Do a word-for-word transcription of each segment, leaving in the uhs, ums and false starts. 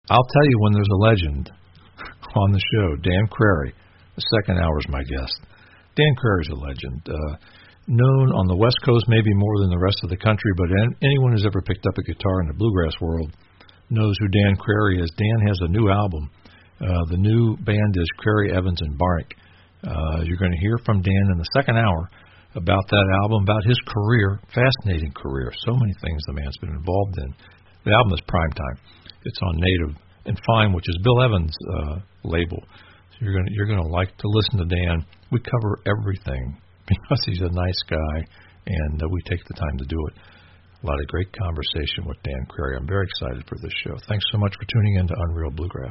I'll tell you when there's a legend on the show. Dan Crary, the second hour is my guest. Dan Crary's a legend. Uh, known on the West Coast maybe more than the rest of the country, but anyone who's ever picked up a guitar in the bluegrass world knows who Dan Crary is. Dan has a new album. Uh, the new band is Crary, Evans, and Barnick. Uh, you're going to hear from Dan in the second hour about that album, about his career, fascinating career. So many things the man's been involved in. The album is Primetime. It's on Native and Fine, which is Bill Evans' uh, label. So you're going you're going to like to listen to Dan. We cover everything because he's a nice guy, and uh, we take the time to do it. A lot of great conversation with Dan Crary. I'm very excited for this show. Thanks so much for tuning in to Unreal Bluegrass.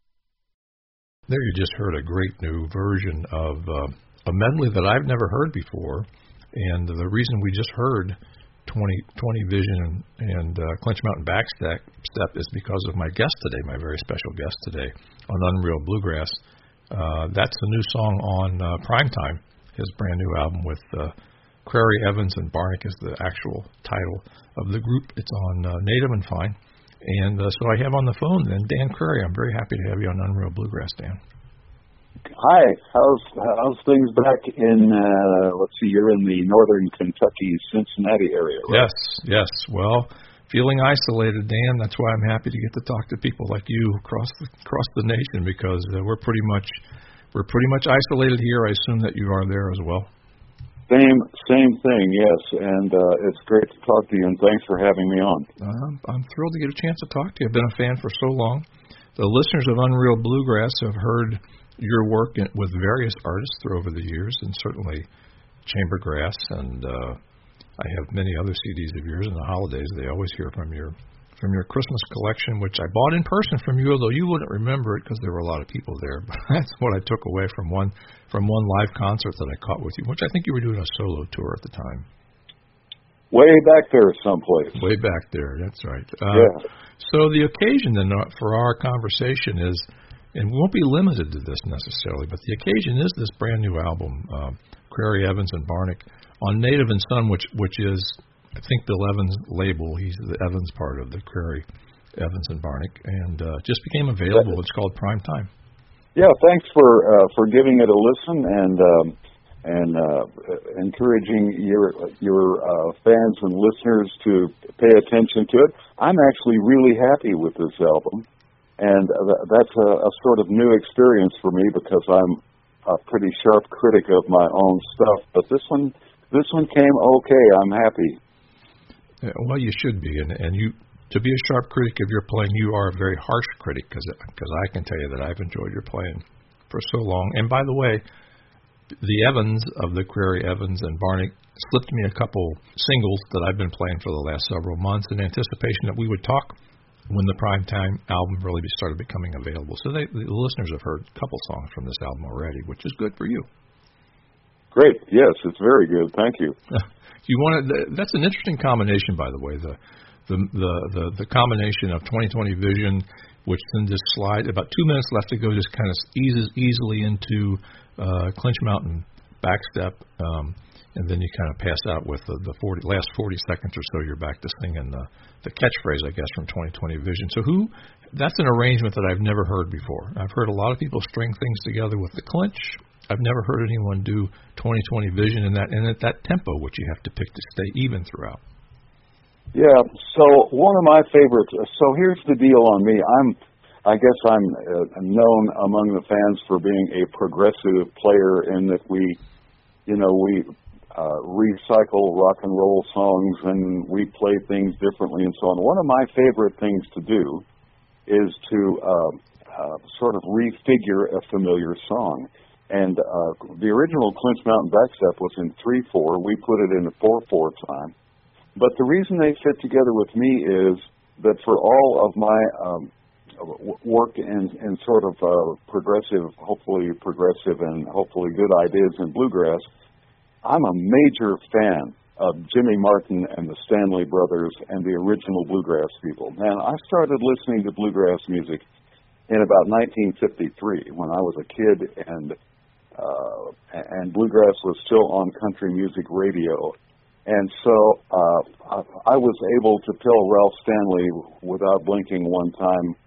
There you just heard a great new version of uh, a medley that I've never heard before, and the reason we just heard twenty, twenty Vision and, and uh, Clinch Mountain Backstep step is because of my guest today, my very special guest today on Unreal Bluegrass. Uh, that's the new song on uh, Primetime, his brand new album with uh, Crary, Evans, and Barnick is the actual title of the group. It's on uh, Native and Fine. And uh, so I have on the phone then Dan Crary. I'm very happy to have you on Unreal Bluegrass, Dan. Hi, how's how's things back in, uh, let's see, you're in the northern Kentucky, Cincinnati area, right? Yes, yes. Well, feeling isolated, Dan. That's why I'm happy to get to talk to people like you across the, across the nation because uh, we're pretty much we're pretty much isolated here. I assume that you are there as well. Same, same thing, yes, and uh, it's great to talk to you, and thanks for having me on. Uh, I'm thrilled to get a chance to talk to you. I've been a fan for so long. The listeners of Unreal Bluegrass have heard your work in, with various artists over the years, and certainly Chambergrass, and uh, I have many other C Ds of yours in the holidays. They always hear from your from your Christmas collection, which I bought in person from you, although you wouldn't remember it because there were a lot of people there. But that's what I took away from one from one live concert that I caught with you, which I think you were doing a solo tour at the time. Way back there someplace. Way back there, that's right. Uh, yeah. So the occasion then for our conversation is, and we won't be limited to this necessarily, but the occasion is this brand new album, uh, Crary, Evans, and Barnick, on Native and Son, which which is, I think, Bill Evans' label. He's the Evans part of the Crary, Evans, and Barnick, and uh, just became available. It's called Primetime. Yeah, thanks for uh, for giving it a listen and um, and uh, encouraging your your uh, fans and listeners to pay attention to it. I'm actually really happy with this album, and th- that's a, a sort of new experience for me because I'm a pretty sharp critic of my own stuff. But this one, this one came okay. I'm happy. Yeah, well, you should be, and and you. To be a sharp critic of your playing, you are a very harsh critic, because I can tell you that I've enjoyed your playing for so long. And by the way, the Evans of the Crary, Evans, and Barnick slipped me a couple singles that I've been playing for the last several months in anticipation that we would talk when the Primetime album really started becoming available. So they, the listeners have heard a couple songs from this album already, which is good for you. Great. Yes, it's very good. Thank you. You want to, that's an interesting combination, by the way, the The, the the the combination of twenty twenty Vision, which then just slide about two minutes left to go, just kind of eases easily into uh, Clinch Mountain Backstep, um, and then you kind of pass out with the, the forty, last forty seconds or so. You're back to singing the the catchphrase, I guess, from twenty twenty Vision. So who? That's an arrangement that I've never heard before. I've heard a lot of people string things together with the Clinch. I've never heard anyone do twenty twenty Vision in that and at that tempo, which you have to pick to stay even throughout. Yeah, so one of my favorites, so here's the deal on me. I'm, I guess I'm uh, known among the fans for being a progressive player in that we, you know, we uh, recycle rock and roll songs and we play things differently and so on. One of my favorite things to do is to uh, uh, sort of refigure a familiar song. And uh, the original Clinch Mountain Backstep was in three four. We put it in a four four time. But the reason they fit together with me is that for all of my um, work in, in sort of uh, progressive, hopefully progressive and hopefully good ideas in bluegrass, I'm a major fan of Jimmy Martin and the Stanley Brothers and the original bluegrass people. Man, I started listening to bluegrass music in about nineteen fifty-three when I was a kid, and uh, and bluegrass was still on country music radio. And so uh, I was able to tell Ralph Stanley without blinking one time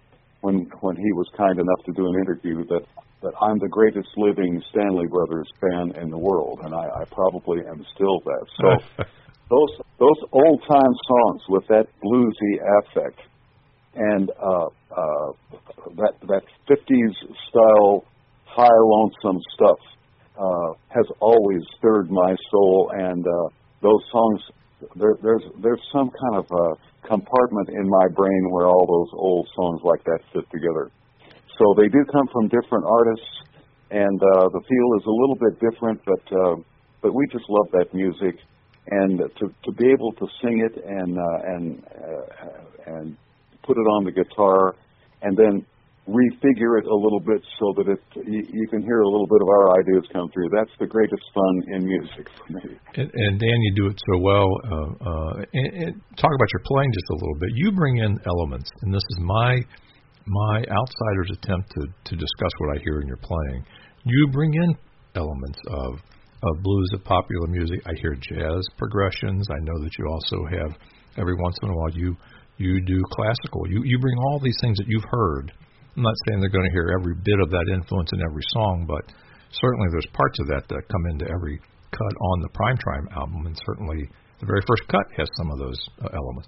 when when he was kind enough to do an interview that that I'm the greatest living Stanley Brothers fan in the world, and I, I probably am still that. So those those old time songs with that bluesy affect and uh, uh, that that fifties style high lonesome stuff uh, has always stirred my soul, and uh, those songs. There, there's there's some kind of uh, compartment in my brain where all those old songs like that fit together. So they do come from different artists, and uh, the feel is a little bit different, but uh, but we just love that music, and to to be able to sing it and uh, and uh, and put it on the guitar, and then refigure it a little bit so that it you, you can hear a little bit of our ideas come through. That's the greatest fun in music for me. And, and Dan, you do it so well. Uh, uh, and, and talk about your playing just a little bit. You bring in elements, and this is my my outsider's attempt to, to discuss what I hear in your playing. You bring in elements of of blues, of popular music. I hear jazz progressions. I know that you also have every once in a while you you do classical. You you bring all these things that you've heard. I'm not saying they're going to hear every bit of that influence in every song, but certainly there's parts of that that come into every cut on the Primetime album, and certainly the very first cut has some of those uh, elements.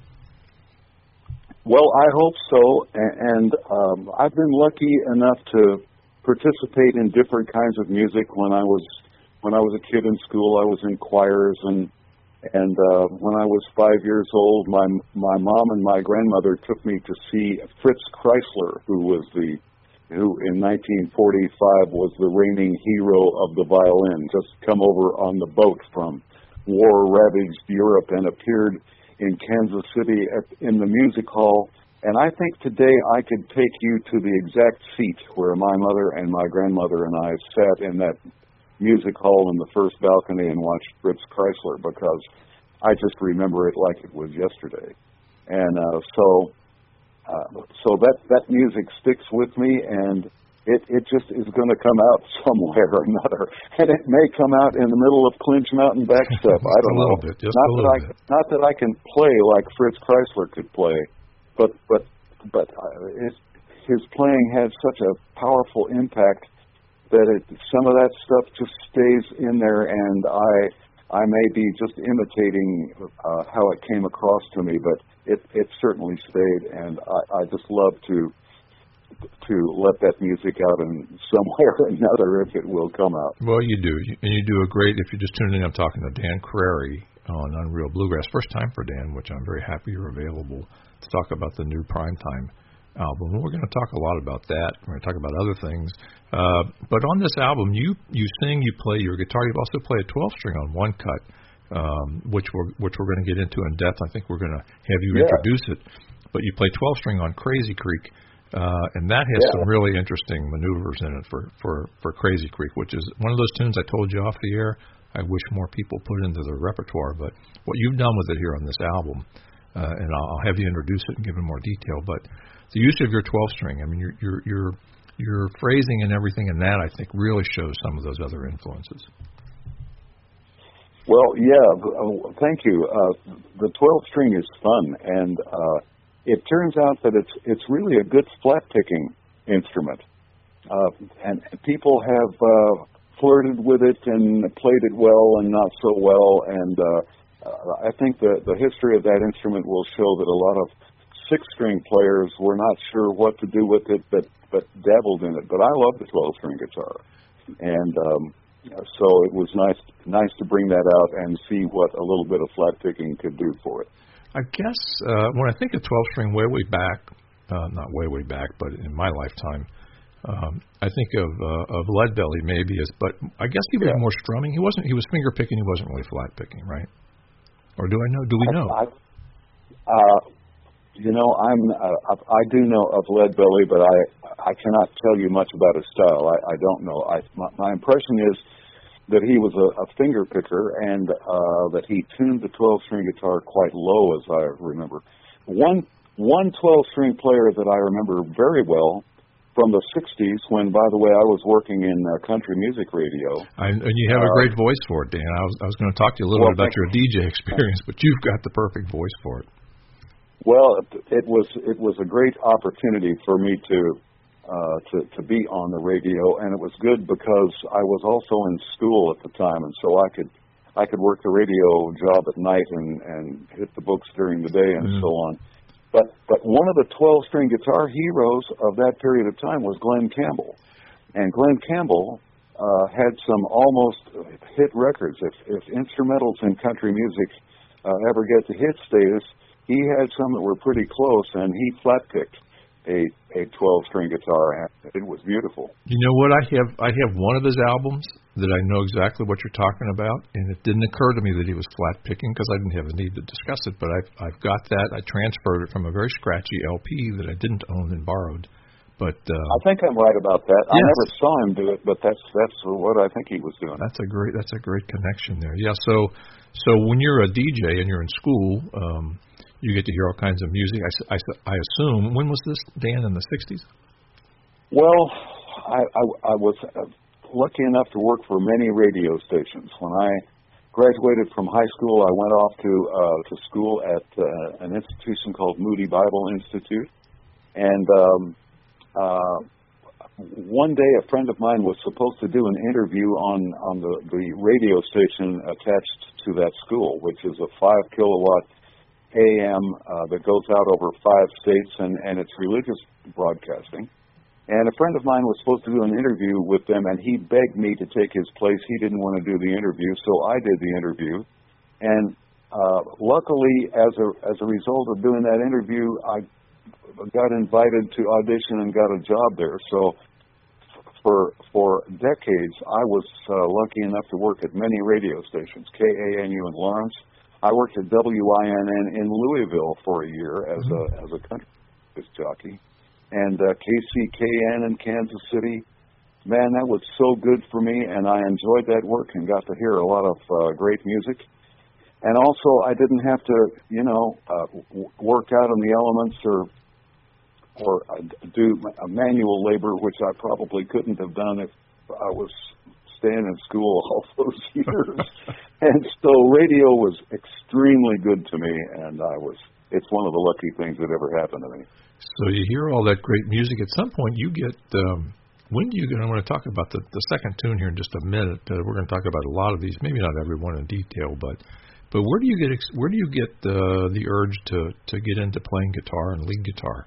Well, I hope so, and um, I've been lucky enough to participate in different kinds of music. When I was when I was a kid in school, I was in choirs, and And uh, when I was five years old, my my mom and my grandmother took me to see Fritz Kreisler, who was the who in nineteen forty-five was the reigning hero of the violin. Just come over on the boat from war-ravaged Europe and appeared in Kansas City at, in the music hall. And I think today I could take you to the exact seat where my mother and my grandmother and I sat in that music hall in the first balcony and watched Fritz Kreisler, because I just remember it like it was yesterday. And uh, so uh, so that, that music sticks with me, and it, it just is going to come out somewhere or another. And it may come out in the middle of Clinch Mountain Backstep. I don't a little know. Bit, just not a that little I bit. not that I can play like Fritz Kreisler could play, but but but uh, it, his playing has such a powerful impact that it, some of that stuff just stays in there, and I I may be just imitating uh, how it came across to me, but it, it certainly stayed, and I, I just love to to let that music out in some way or another, if it will come out. Well, you do, and you do a great. If you're just tuning in, I'm talking to Dan Crary on Unreal Bluegrass. First time for Dan, which I'm very happy you're available to talk about the new Primetime album. And we're going to talk a lot about that. We're going to talk about other things. Uh, but on this album, you you sing, you play your guitar. You also play a twelve string on one cut, um, which we're which we're going to get into in depth. I think we're going to have you yeah. introduce it. But you play twelve string on Crazy Creek, uh, and that has yeah. some really interesting maneuvers in it for, for, for Crazy Creek, which is one of those tunes I told you off the air I wish more people put into their repertoire. But what you've done with it here on this album, uh, and I'll have you introduce it and give it more detail, but the use of your twelve string, I mean, your your your your phrasing and everything in that, I think, really shows some of those other influences. Well, yeah, thank you. Uh, the twelve string is fun, and uh, it turns out that it's it's really a good flat picking instrument, uh, and people have uh, flirted with it and played it well and not so well, and uh, uh, I think the the history of that instrument will show that a lot of six-string players were not sure what to do with it, but but dabbled in it. But I love the twelve-string guitar, and um, so it was nice nice to bring that out and see what a little bit of flat picking could do for it. I guess uh, when I think of twelve-string way way back, uh, not way way back, but in my lifetime, um, I think of uh, of Leadbelly maybe as, but I guess he was yeah. more strumming. He wasn't. He was finger picking. He wasn't really flat picking, right? Or do I know? Do we know? I, I, uh, You know, I'm uh, I do know of Leadbelly, but I I cannot tell you much about his style. I, I don't know. I my, my impression is that he was a, a finger picker, and uh, that he tuned the twelve-string guitar quite low, as I remember. One one twelve-string player that I remember very well from the sixties, when, by the way, I was working in uh, country music radio. I, and you have a uh, great voice for it, Dan. I was I was going to talk to you a little well, bit about your D J experience, but you've got the perfect voice for it. Well, it was it was a great opportunity for me to uh, to to be on the radio, and it was good because I was also in school at the time, and so I could I could work the radio job at night and, and hit the books during the day and mm-hmm. so on. But but one of the twelve-string guitar heroes of that period of time was Glenn Campbell, and Glenn Campbell uh, had some almost hit records. If if instrumentals in country music uh, ever get to hit status, he had some that were pretty close, and he flat-picked a a twelve-string guitar, and it was beautiful. You know what? I have I have one of his albums that I know exactly what you're talking about, and it didn't occur to me that he was flat-picking because I didn't have a need to discuss it, but I've, I've got that. I transferred it from a very scratchy L P that I didn't own and borrowed. But uh, I think I'm right about that. Yes. I never saw him do it, but that's that's what I think he was doing. That's a great that's a great connection there. Yeah. So so when you're a D J and you're in school, um, you get to hear all kinds of music. I, I, I assume, when was this, Dan, in the sixties? Well, I, I, I was lucky enough to work for many radio stations. When I graduated from high school, I went off to uh, to school at uh, an institution called Moody Bible Institute. And um, uh, one day a friend of mine was supposed to do an interview on, on the, the radio station attached to that school, which is a five kilowatt A M uh, that goes out over five states, and, and it's religious broadcasting. And a friend of mine was supposed to do an interview with them, and he begged me to take his place. He didn't want to do the interview, so I did the interview. And uh, luckily, as a as a result of doing that interview, I got invited to audition and got a job there. So for for decades, I was uh, lucky enough to work at many radio stations, K A N U in Lawrence. I worked at W I N N in Louisville for a year as a as a country disc jockey, and uh, K C K N in Kansas City. Man, that was so good for me, and I enjoyed that work and got to hear a lot of uh, great music. And also, I didn't have to, you know, uh, w- work out in the elements or or uh, do manual labor, which I probably couldn't have done if I was staying in school all those years. And so radio was extremely good to me, and I was, it's one of the lucky things that ever happened to me. So you hear all that great music. At some point you get, um, when do you get, I want to talk about the, the second tune here in just a minute. Uh, we're going to talk about a lot of these, maybe not every one in detail, but but where do you get where do you get uh, the urge to, to get into playing guitar and lead guitar?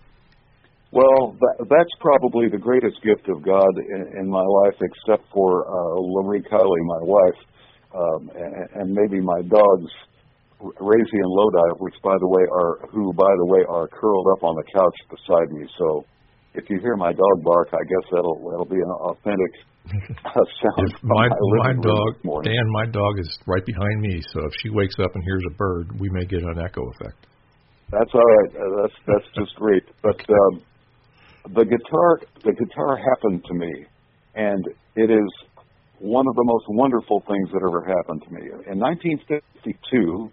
Well, that, that's probably the greatest gift of God in, in my life, except for uh, Lamarie Kiley, my wife, um, and, and maybe my dogs, Razy and Lodi, which, by the way, are who, by the way, are curled up on the couch beside me. So, if you hear my dog bark, I guess that'll that'll be an authentic uh, sound. my my, my dog, Dan, my dog is right behind me. So if she wakes up and hears a bird, we may get an echo effect. That's all right. Uh, that's that's just great. But um, the guitar, the guitar happened to me, and it is one of the most wonderful things that ever happened to me. In nineteen fifty-two,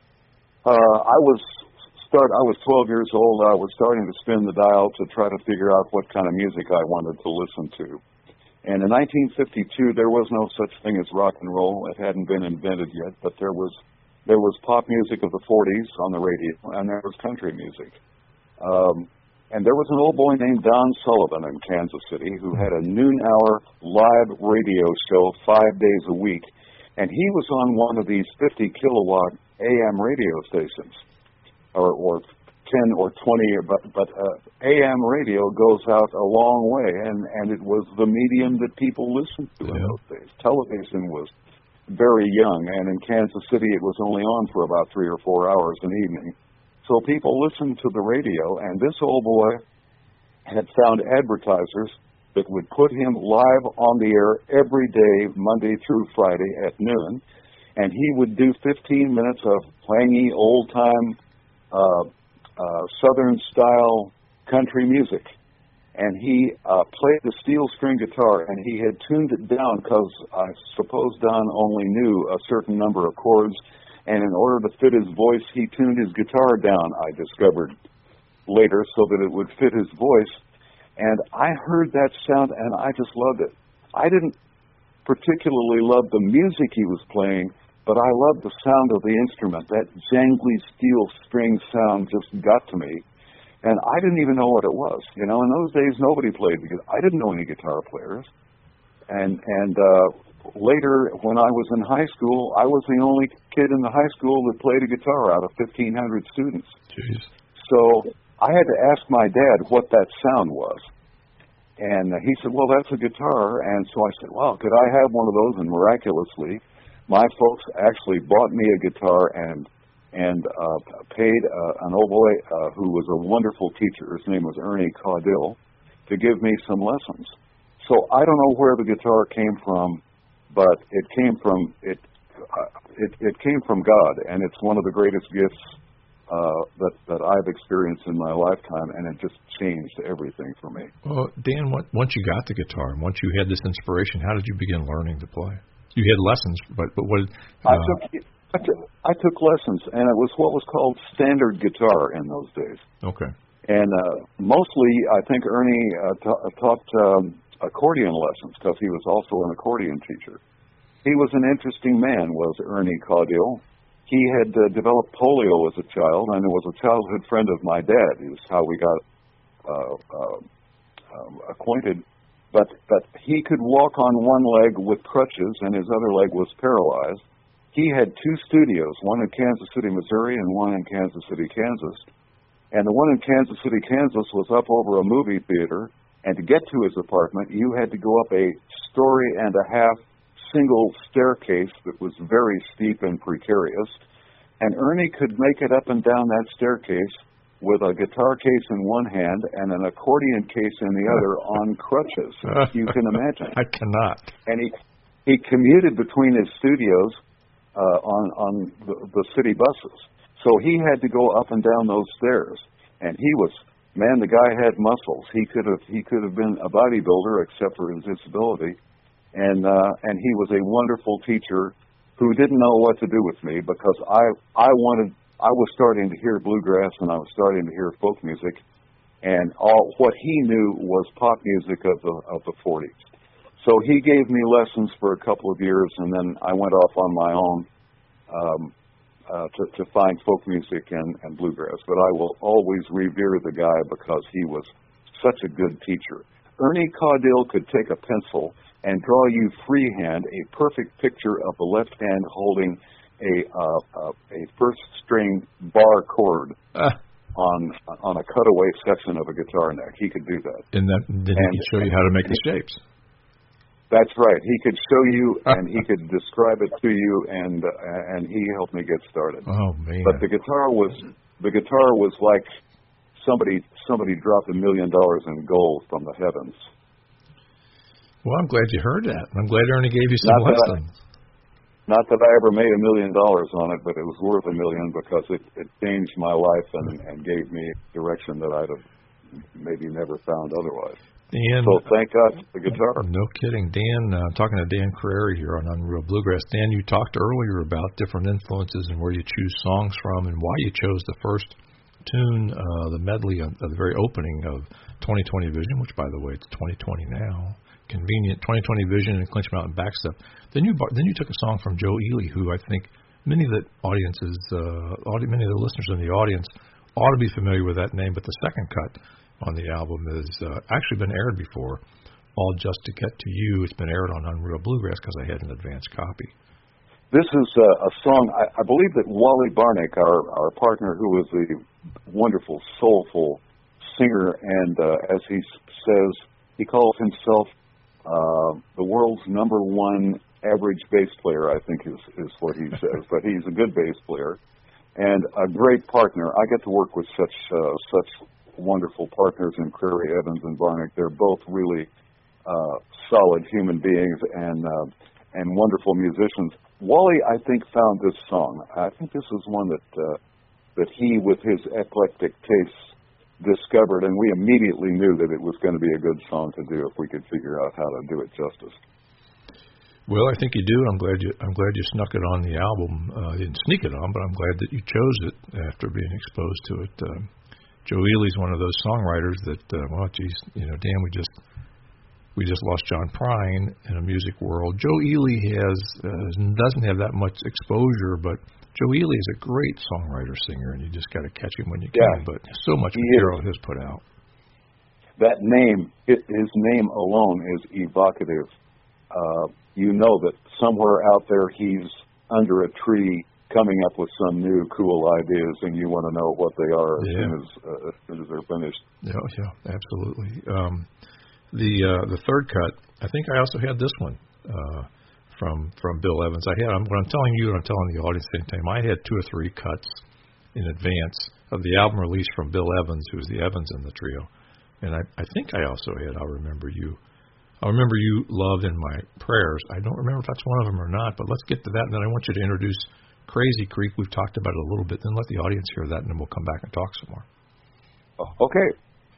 uh, I was start. I was twelve years old. I was starting to spin the dial to try to figure out what kind of music I wanted to listen to. And in nineteen fifty-two, there was no such thing as rock and roll. It hadn't been invented yet, but there was there was pop music of the forties on the radio, and there was country music. Um, And there was an old boy named Don Sullivan in Kansas City who had a noon-hour live radio show five days a week. And he was on one of these fifty kilowatt A M radio stations, or, or ten or twenty, but, but uh, A M radio goes out a long way, and, and it was the medium that people listened to in those days. Television was very young, and in Kansas City it was only on for about three or four hours an evening. So people listened to the radio, and this old boy had found advertisers that would put him live on the air every day, Monday through Friday at noon, and he would do fifteen minutes of twangy, old-time, uh, uh, Southern-style country music. And he uh, played the steel string guitar, and he had tuned it down because I suppose Don only knew a certain number of chords. And in order to fit his voice, he tuned his guitar down, I discovered later, so that it would fit his voice. And I heard that sound, and I just loved it. I didn't particularly love the music he was playing, but I loved the sound of the instrument. That jangly steel string sound just got to me. And I didn't even know what it was. You know, in those days, nobody played because I didn't know any guitar players. And and uh, later, when I was in high school, I was the only kid in the high school that played a guitar out of fifteen hundred students. Jeez. So I had to ask my dad what that sound was. And he said, well, that's a guitar. And so I said, well, could I have one of those? And miraculously, my folks actually bought me a guitar and and uh, paid uh, an old boy uh, who was a wonderful teacher. His name was Ernie Caudill, to give me some lessons. So I don't know where the guitar came from, but it came from it. Uh, it, it came from God, and it's one of the greatest gifts uh, that that I've experienced in my lifetime, and it just changed everything for me. Well, Dan, what, once you got the guitar, and once you had this inspiration, how did you begin learning to play? You had lessons, but but what? Uh, I took. I took, I took lessons, and it was what was called standard guitar in those days. Okay. And uh, mostly, I think Ernie uh, ta- taught um, accordion lessons because he was also an accordion teacher. He was an interesting man, was Ernie Caudill. He had uh, developed polio as a child, and was a childhood friend of my dad. Is how we got uh, uh, um, acquainted. But but he could walk on one leg with crutches, and his other leg was paralyzed. He had two studios, one in Kansas City, Missouri, and one in Kansas City, Kansas. And the one in Kansas City, Kansas was up over a movie theater, and to get to his apartment, you had to go up a story and a half single staircase that was very steep and precarious. And Ernie could make it up and down that staircase with a guitar case in one hand and an accordion case in the other on crutches, if you can imagine. I cannot. And he, he commuted between his studios Uh, on on the, the city buses. So he had to go up and down those stairs. And he was, man, the guy had muscles. He could have he could have been a bodybuilder except for his disability. And uh, and he was a wonderful teacher who didn't know what to do with me because I I wanted I was starting to hear bluegrass and I was starting to hear folk music, and all what he knew was pop music of the of the forties. So he gave me lessons for a couple of years, and then I went off on my own um, uh, to, to find folk music and, and bluegrass. But I will always revere the guy because he was such a good teacher. Ernie Caudill could take a pencil and draw you freehand a perfect picture of the left hand holding a uh, uh, a first string bar chord uh. on on a cutaway section of a guitar neck. He could do that. And that then he could show you how to make the shapes. That's right. He could show you, and he could describe it to you, and uh, and he helped me get started. Oh man! But the guitar was the guitar was like somebody somebody dropped a million dollars in gold from the heavens. Well, I'm glad you heard that. I'm glad Ernie gave you some not lessons. That I, not that I ever made a million dollars on it, but it was worth a million because it, it changed my life and, and gave me a direction that I'd have maybe never found otherwise. Dan, so thank God for the guitar. No kidding. Dan, uh, talking to Dan Crary here on Unreal Bluegrass. Dan, you talked earlier about different influences and where you choose songs from and why you chose the first tune, uh, the medley of, of the very opening of twenty twenty Vision, which, by the way, it's twenty twenty now. Convenient twenty twenty Vision and Clinch Mountain Back Stuff. Then you then you took a song from Joe Ely, who I think many of the audiences, uh, audi- many of the listeners in the audience ought to be familiar with that name, but the second cut on the album has uh, actually been aired before. All Just to Get to You. It's been aired on Unreal Bluegrass because I had an advance copy. This is a, a song, I, I believe that Wally Barnick, our, our partner, who is a wonderful, soulful singer, and uh, as he says, he calls himself uh, the world's number one average bass player, I think is, is what he says. But he's a good bass player and a great partner. I get to work with such uh, such wonderful partners in Crary, Evans, and Barnick. They're both really uh, solid human beings and uh, and wonderful musicians. Wally, I think, found this song. I think this is one that uh, that he, with his eclectic tastes, discovered, and we immediately knew that it was going to be a good song to do if we could figure out how to do it justice. Well, I think you do. I'm glad you. I'm glad you snuck it on the album. Uh, you didn't sneak it on, but I'm glad that you chose it after being exposed to it. Uh, Joe Ely's one of those songwriters that, uh, well, geez, you know, Dan, we just We just lost John Prine in a music world. Joe Ely has uh, doesn't have that much exposure, but Joe Ely is a great songwriter, singer, and you just got to catch him when you can. Yeah. But so much He material is. has put out. That name, his name alone is evocative. Uh, you know that somewhere out there he's under a tree coming up with some new cool ideas, and you want to know what they are as, Yeah. soon, as, uh, as soon as they're finished. Yeah, yeah, absolutely. Um, the uh, the third cut, I think I also had this one uh, from from Bill Evans. I had, I'm, what I'm telling you and I'm telling the audience at the same time, I had two or three cuts in advance of the album release from Bill Evans, who was the Evans in the trio. And I, I think I also had I'll Remember You. I'll Remember You, Love in My Prayers. I don't remember if that's one of them or not, but let's get to that. And then I want you to introduce Crazy Creek. We've talked about it a little bit. Then let the audience hear that, and then we'll come back and talk some more. Okay.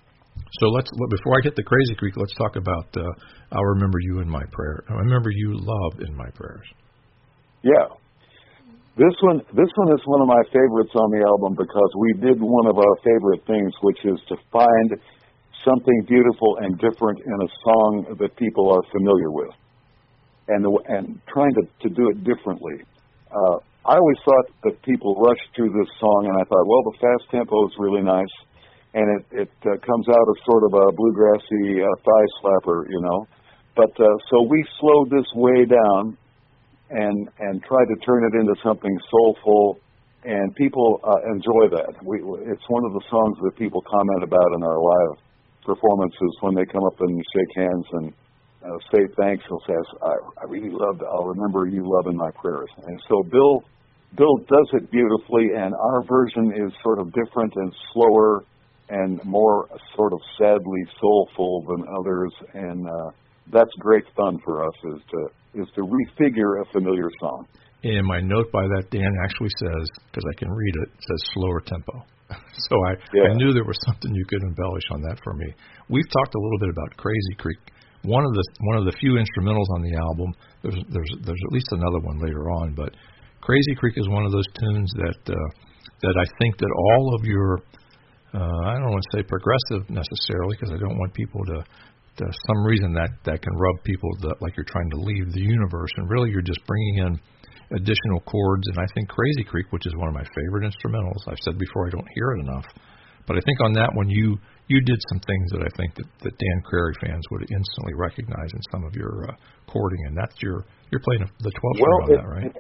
So let's before I get to Crazy Creek, let's talk about uh, I'll Remember You in My Prayer. I Remember You, Love in My Prayers. Yeah. This one, this one is one of my favorites on the album because we did one of our favorite things, which is to find something beautiful and different in a song that people are familiar with, and and trying to, to do it differently. Uh, I always thought that people rushed through this song, and I thought, well, the fast tempo is really nice, and it, it uh, comes out as sort of a bluegrassy uh, thigh slapper, you know. But uh, so we slowed this way down and and tried to turn it into something soulful, and people uh, enjoy that. We, it's one of the songs that people comment about in our live performances when they come up and shake hands and uh, say thanks. He'll say, I, I really loved, I'll remember you, love in my prayers. And so Bill Bill does it beautifully, and our version is sort of different and slower and more sort of sadly soulful than others, and uh, that's great fun for us is to is to refigure a familiar song. And my note by that, Dan, actually says, because I can read it, it says slower tempo. So I, yeah. I knew there was something you could embellish on that for me. We've talked a little bit about Crazy Creek. One of the one of the few instrumentals on the album. There's there's there's at least another one later on, but Crazy Creek is one of those tunes that uh, that I think that all of your uh, I don't want to say progressive necessarily, because I don't want people to, to some reason that that can rub people that like you're trying to leave the universe, and really you're just bringing in additional chords. And I think Crazy Creek, which is one of my favorite instrumentals, I've said before I don't hear it enough, but I think on that one you you did some things that I think that, that Dan Crary fans would instantly recognize in some of your uh, chording, and that's your you're playing the twelve string well, on it, that, right?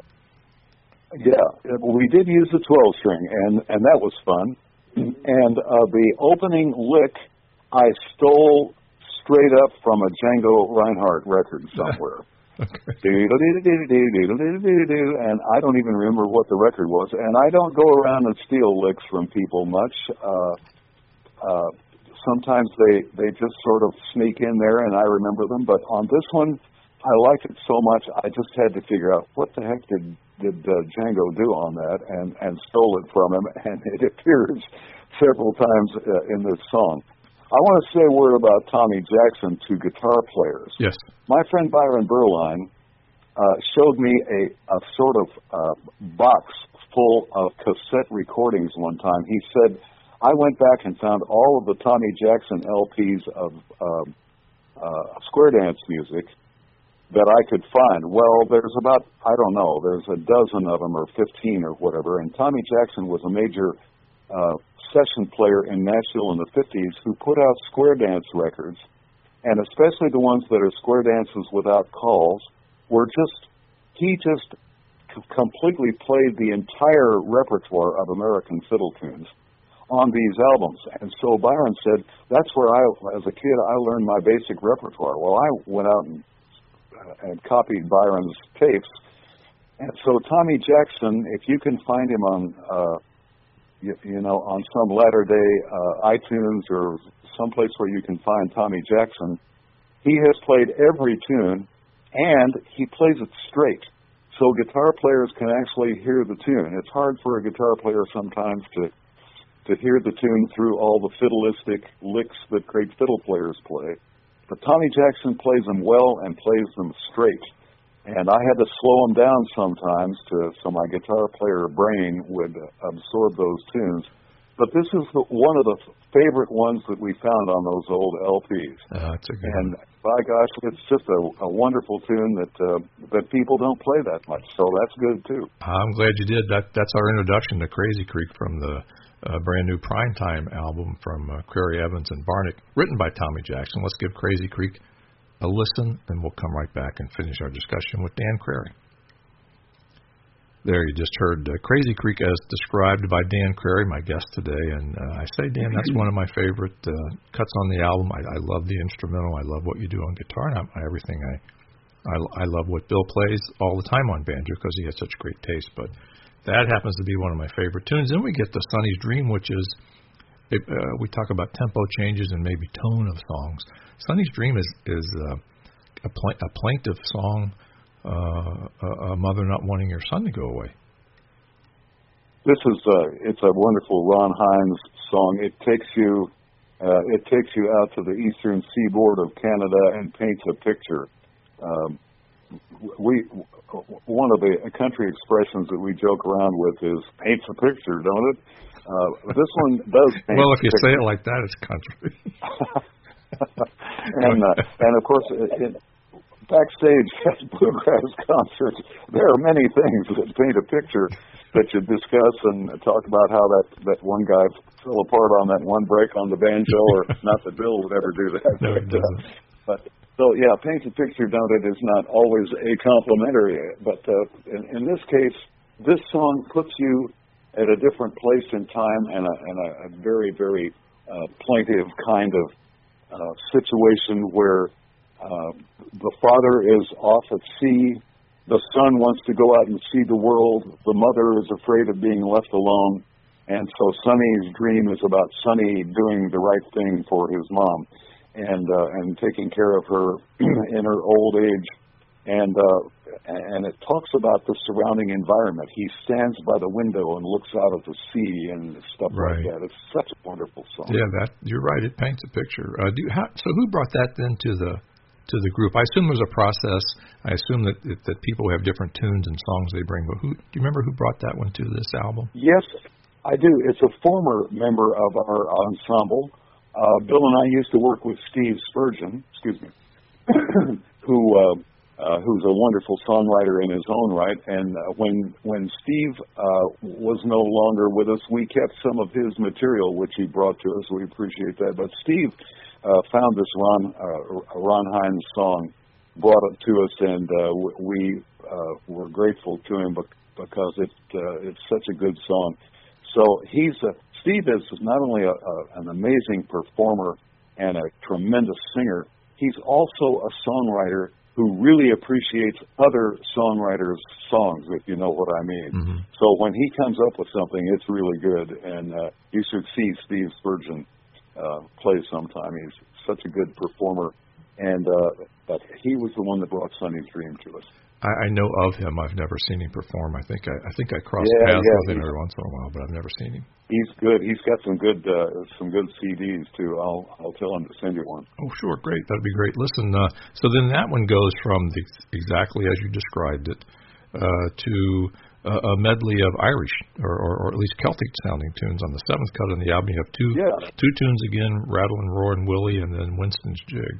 Yeah, we did use the twelve string, and and that was fun. And uh, the opening lick I stole straight up from a Django Reinhardt record somewhere. Okay. And I don't even remember what the record was. And I don't go around and steal licks from people much. Uh, uh, sometimes they, they just sort of sneak in there and I remember them. But on this one, I liked it so much, I just had to figure out what the heck did, did uh, Django do on that, and, and stole it from him. And it appears several times uh, in this song. I want to say a word about Tommy Jackson to guitar players. Yes. My friend Byron Berline uh, showed me a, a sort of uh, box full of cassette recordings one time. He said, I went back and found all of the Tommy Jackson L Ps of uh, uh, square dance music that I could find. Well, there's about, I don't know, there's a dozen of them or fifteen or whatever, and Tommy Jackson was a major uh, session player in Nashville in the fifties who put out square dance records, and especially the ones that are square dances without calls, were just, he just c- completely played the entire repertoire of American fiddle tunes on these albums. And so Byron said, that's where I, as a kid, I learned my basic repertoire. Well, I went out and, uh, and copied Byron's tapes, and so Tommy Jackson, if you can find him on uh, You, you know, on some latter-day uh, iTunes or someplace where you can find Tommy Jackson, he has played every tune, and he plays it straight, so guitar players can actually hear the tune. It's hard for a guitar player sometimes to to hear the tune through all the fiddleistic licks that great fiddle players play, but Tommy Jackson plays them well and plays them straight. And I had to slow them down sometimes to so my guitar player brain would absorb those tunes. but this is the, one of the favorite ones that we found on those old L Ps. Uh, that's a good and one. by gosh, it's just a, a wonderful tune that uh, that people don't play that much. So that's good too. I'm glad you did. That that's our introduction to Crazy Creek from the uh, brand new Primetime album from uh, Crary Evans and Barnick, written by Tommy Jackson. Let's give Crazy Creek a listen, and we'll come right back and finish our discussion with Dan Crary. There you just heard uh, Crazy Creek as described by Dan Crary, my guest today. And uh, I say, Dan, that's one of my favorite uh, cuts on the album. I, I love the instrumental. I love what you do on guitar, and I, everything. I, I I love what Bill plays all the time on banjo because he has such great taste. But that happens to be one of my favorite tunes. Then we get to Sonny's Dream, which is, it, uh, we talk about tempo changes and maybe tone of songs. Sonny's Dream is, is uh, a, pla- a plaintive song, Uh, a mother not wanting your son to go away. This is uh, it's a wonderful Ron Hines song. It takes you uh, it takes you out to the eastern seaboard of Canada and paints a picture. Um, we one of the country expressions that we joke around with is "paints a picture," don't it? Uh, this one does. Paint well, if you picture. say it like that, it's country. and uh, and of course. It, it, Backstage at bluegrass concerts, there are many things that paint a picture that you discuss and talk about how that, that one guy fell apart on that one break on the banjo, or not that Bill would ever do that. No, but, uh, but so yeah, paint a picture, don't it, is not always a complimentary. But uh, in, in this case, this song puts you at a different place in time and a, and a, a very, very uh, plaintive kind of uh, situation where Uh, the father is off at sea. The son wants to go out and see the world. The mother is afraid of being left alone. And so Sonny's dream is about Sonny doing the right thing for his mom and uh, and taking care of her in her old age. And uh, and it talks about the surrounding environment. He stands by the window and looks out at the sea and stuff right. like that. It's such a wonderful song. Yeah, that you're right. It paints a picture. Uh, do you, how, so who brought that then to the to the group? I assume there's a process. I assume that that people have different tunes and songs they bring. But who do you remember who brought that one to this album? Yes, I do. It's a former member of our ensemble. Uh, Bill and I used to work with Steve Spurgeon, excuse me, who uh, uh, who's a wonderful songwriter in his own right. And uh, when when Steve uh, was no longer with us, we kept some of his material, which he brought to us. We appreciate that. But Steve Uh, found this Ron uh, Ron Hines song, brought it to us, and uh, we uh, were grateful to him because it uh, it's such a good song. So he's a, Steve is not only a, a, an amazing performer and a tremendous singer, he's also a songwriter who really appreciates other songwriters' songs, if you know what I mean. Mm-hmm. So when he comes up with something, it's really good, and uh, you should see Steve Spurgeon Uh, play sometime. He's such a good performer, and uh, but he was the one that brought Sonny's Dream to us. I, I know of him. I've never seen him perform. I think I, I think I crossed yeah, paths yeah, with him every once in a while, but I've never seen him. He's good. He's got some good uh, some good C Ds too. I'll I'll tell him to send you one. Oh, sure, great. That'd be great. Listen, uh, so then that one goes from the, exactly as you described it uh, to Uh, a medley of Irish or, or, or at least Celtic sounding tunes on the seventh cut of the album. You have two yeah. two tunes again, Rattle and Roar and Willie, and then Winston's Jig.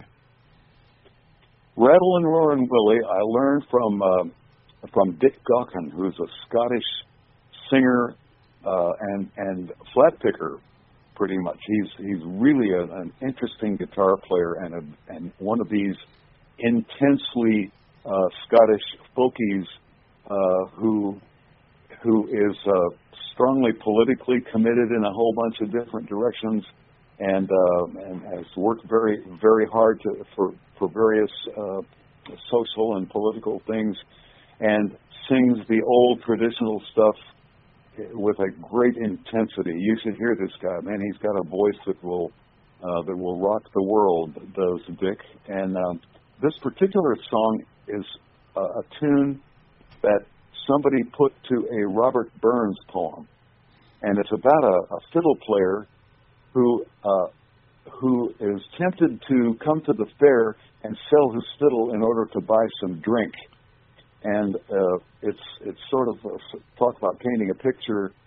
Rattle and Roar and Willie, I learned from uh, from Dick Gaughan, who's a Scottish singer uh, and and flat picker, pretty much. He's he's really a, an interesting guitar player and a, and one of these intensely uh, Scottish folkies uh, who. who is uh, strongly politically committed in a whole bunch of different directions, and uh, and has worked very very hard to, for for various uh, social and political things, and sings the old traditional stuff with a great intensity. You should hear this guy, man. He's got a voice that will uh, that will rock the world. Does Dick? And um, this particular song is uh, a tune that somebody put to a Robert Burns poem, and it's about a, a fiddle player who uh, who is tempted to come to the fair and sell his fiddle in order to buy some drink. And uh, it's it's sort of a, talk about painting a picture.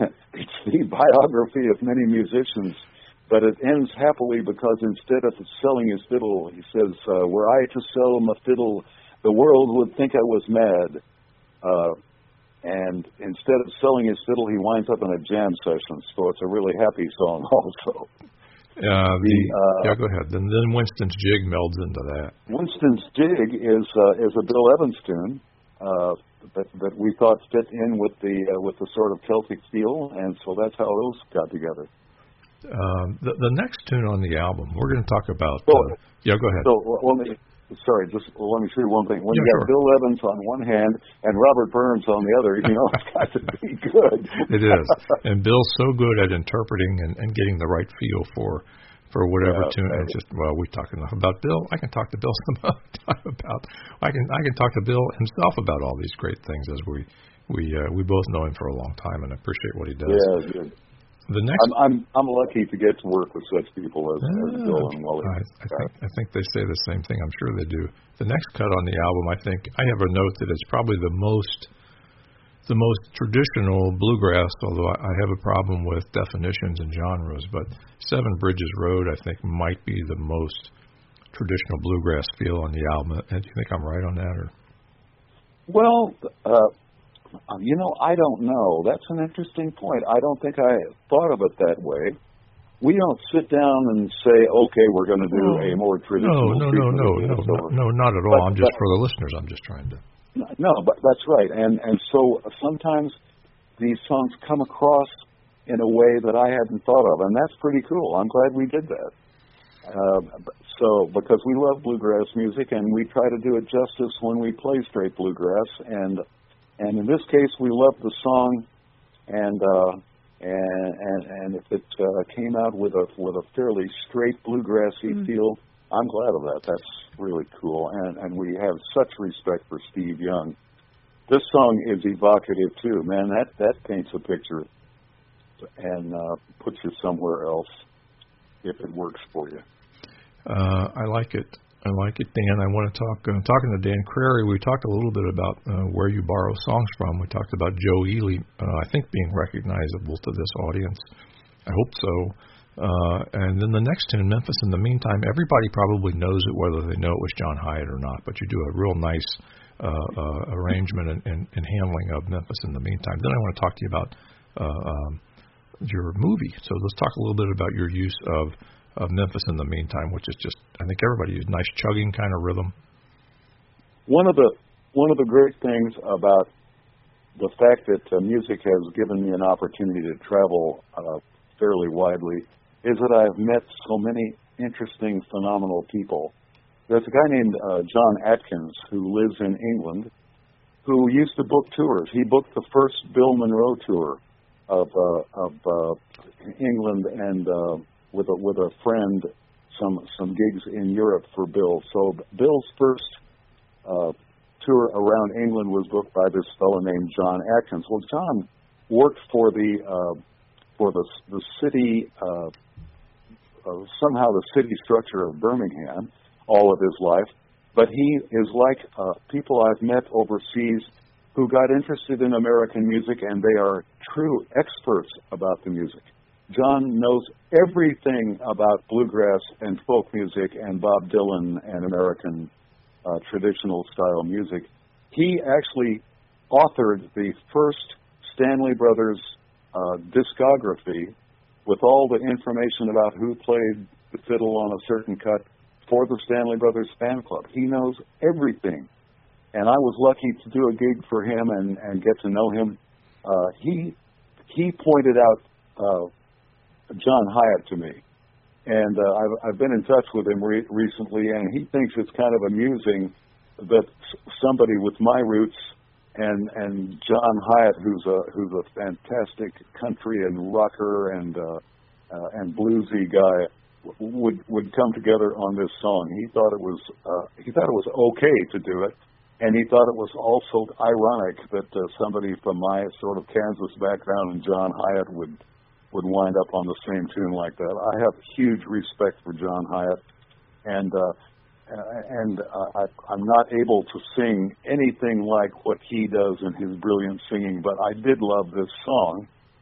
it's the biography of many musicians, but it ends happily because instead of selling his fiddle, he says, uh, were I to sell my fiddle, the world would think I was mad. Uh, and instead of selling his fiddle, he winds up in a jam session. So it's a really happy song also. Uh, the, uh, yeah, go ahead. Then, then Winston's Jig melds into that. Winston's Jig is uh, is a Bill Evans tune uh, that that we thought fit in with the uh, with the sort of Celtic feel, and so that's how those got together. Um, the the next tune on the album, we're going to talk about. So, uh, yeah, go ahead. So let me, sorry, just let me say one thing. When yeah, you got sure. Bill Evans on one hand and Robert Burns on the other, you know it's got to be good. It is, and Bill's so good at interpreting and, and getting the right feel for for whatever yeah, tune. right. It's just well, we talk enough about Bill. I can talk to Bill some other time about. I can I can talk to Bill himself about all these great things as we we uh, we both know him for a long time and appreciate what he does. Yeah, good. The next, I'm, I'm I'm lucky to get to work with such people as, uh, as Bill and Wally. I, I think I think they say the same thing. I'm sure they do. The next cut on the album, I think I have a note that it's probably the most the most traditional bluegrass. Although I, I have a problem with definitions and genres, but Seven Bridges Road, I think, might be the most traditional bluegrass feel on the album. And do you think I'm right on that, or? Well, uh, you know, I don't know. That's an interesting point. I don't think I thought of it that way. We don't sit down and say, okay, we're going to do no. a more traditional. No, no, no, no, no, no, no, not at all. But, I'm just but, for the listeners. I'm just trying to. No, but that's right. And and so sometimes these songs come across in a way that I hadn't thought of, and that's pretty cool. I'm glad we did that. Uh, so because we love bluegrass music, and we try to do it justice when we play straight bluegrass, and. And in this case, we loved the song, and uh, and, and and if it uh, came out with a with a fairly straight bluegrassy mm-hmm. feel, I'm glad of that. That's really cool, and and we have such respect for Steve Young. This song is evocative too, man. That that paints a picture, and uh, puts you somewhere else if it works for you. Uh, I like it. I like it, Dan. I want to talk. Uh, talking to Dan Crary, we talked a little bit about uh, where you borrow songs from. We talked about Joe Ely, uh, I think, being recognizable to this audience. I hope so. Uh, and then the next tune, Memphis in the Meantime, everybody probably knows it, whether they know it was John Hyatt or not. But you do a real nice uh, uh, arrangement and, and, and handling of Memphis in the Meantime. Then I want to talk to you about uh, um, your movie. So let's talk a little bit about your use of. of Memphis in the Meantime, which is just, I think everybody used nice chugging kind of rhythm. One of the one of the great things about the fact that uh, music has given me an opportunity to travel uh, fairly widely is that I've met so many interesting, phenomenal people. There's a guy named uh, John Atkins who lives in England who used to book tours. He booked the first Bill Monroe tour of uh, of uh, England and uh, with a with a friend, some some gigs in Europe for Bill. So Bill's first uh, tour around England was booked by this fellow named John Atkins. Well, John worked for the uh, for the the city uh, uh, somehow the city structure of Birmingham all of his life, but he is like uh, people I've met overseas who got interested in American music, and they are true experts about the music. John knows everything about bluegrass and folk music and Bob Dylan and American uh, traditional style music. He actually authored the first Stanley Brothers uh, discography with all the information about who played the fiddle on a certain cut for the Stanley Brothers fan club. He knows everything. And I was lucky to do a gig for him and, and get to know him. Uh, he he pointed out uh, John Hyatt to me, and uh, I've, I've been in touch with him re- recently, and he thinks it's kind of amusing that somebody with my roots and and John Hyatt, who's a who's a fantastic country and rocker and uh, uh, and bluesy guy, would would come together on this song. He thought it was uh, he thought it was okay to do it, and he thought it was also ironic that uh, somebody from my sort of Kansas background and John Hyatt would. would wind up on the same tune like that. I have huge respect for John Hyatt, and uh, and uh, I, I'm not able to sing anything like what he does in his brilliant singing, but I did love this song,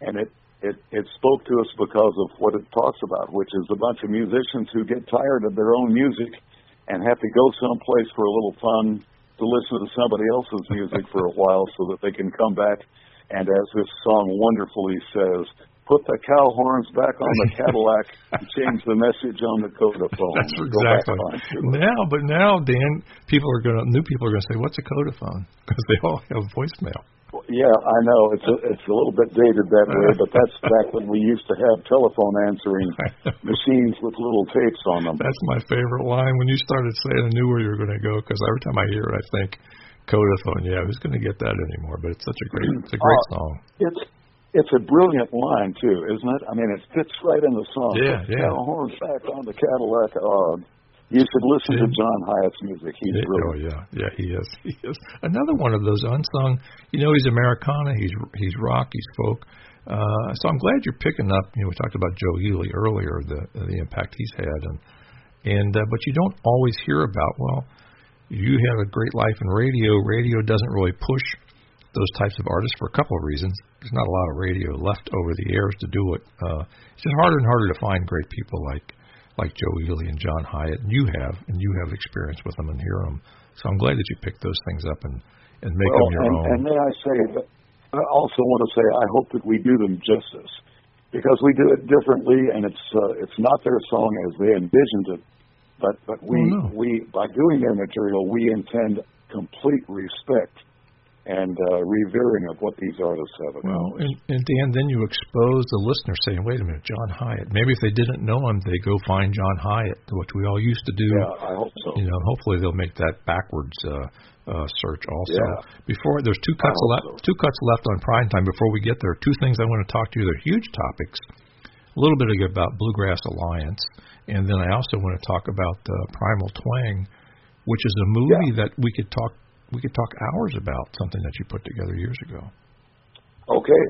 and it, it, it spoke to us because of what it talks about, which is a bunch of musicians who get tired of their own music and have to go someplace for a little fun to listen to somebody else's music for a while so that they can come back. And as this song wonderfully says, put the cow horns back on the Cadillac and change the message on the Codaphone. That's exactly. Now, but now, Dan, people are going to, new people are going to say, what's a Codaphone? Because they all have voicemail. Yeah, I know. It's a, it's a little bit dated that way, but that's back when we used to have telephone answering machines with little tapes on them. That's my favorite line. When you started saying, I knew where you were going to go, because every time I hear it, I think, Codaphone, yeah, who's going to get that anymore? But it's such a great, it's a great uh, song. It's it's a brilliant line too, isn't it? I mean, it fits right in the song. Yeah, yeah. Cow horns back on the Cadillac. Uh, you should listen yeah. to John Hyatt's music. He's yeah, brilliant. Oh yeah, yeah, he is. He is another one of those unsung. You know, he's Americana. He's he's rock. He's folk. Uh, so I'm glad you're picking up. You know, we talked about Joe Healy earlier, the the impact he's had, and and uh, but you don't always hear about. Well, you have a great life in radio. Radio doesn't really push those types of artists for a couple of reasons. There's not a lot of radio left over the airs to do it. Uh, it's just harder and harder to find great people like like Joe Healy and John Hyatt. And you have, and you have experience with them and hear them. So I'm glad that you picked those things up and, and make well, them your and, own. And may I say, I also want to say I hope that we do them justice, because we do it differently, and it's uh, it's not their song as they envisioned it. But but we, oh, no. we by doing their material, we intend complete respect and uh, revering of what these artists have. Well, and, and Dan, then you expose the listener saying, wait a minute, John Hyatt. Maybe if they didn't know him, they go find John Hyatt, which we all used to do. Yeah, I hope so. You know, hopefully they'll make that backwards uh, uh, search also. Yeah. Before, there's two cuts left. So. Two cuts left on Prime Time. Before we get there, two things I want to talk to you. They're huge topics. A little bit about Bluegrass Alliance, and then I also want to talk about uh, Primal Twang, which is a movie yeah. that we could talk we could talk hours about, something that you put together years ago. Okay.